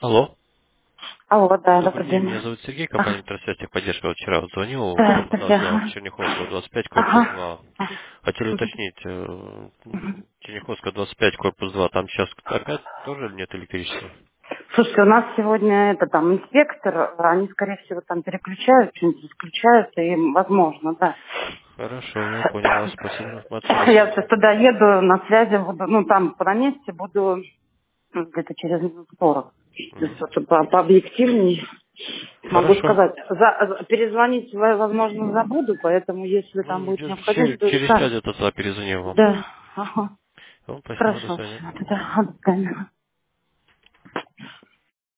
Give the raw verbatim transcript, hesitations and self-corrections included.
Алло. Алло, да, Добрый добрый день, день. меня зовут Сергей, компания Ага. Интерсвязь Техподдержка. Вот вчера вот звонил, Здравствуйте. да, да, Ага. Черняховского двадцать пять, корпус Ага. два. Ага. Хотели Мгм. уточнить, э, Черняховская двадцать пять, корпус два, там сейчас опять тоже нет электричества? Слушайте, у нас сегодня это там инспектор, они, скорее всего, там переключают, что-нибудь исключаются, и возможно, да. Хорошо, я понял вас, спасибо за информацию, до Я сейчас свидания. туда еду, на связи буду, ну, там на месте буду ну, где-то через минут сорок. То есть Мгм. вот по, пообъективнее могу Хорошо. сказать. За, за- перезвонить, я, возможно, забуду, поэтому если там Ну, будет где- необходимость, через, то через час решаю. где-то туда перезвоню вам. Да, ага. Ну, спасибо, до Хорошо, свидания. все, тогда, до свидания.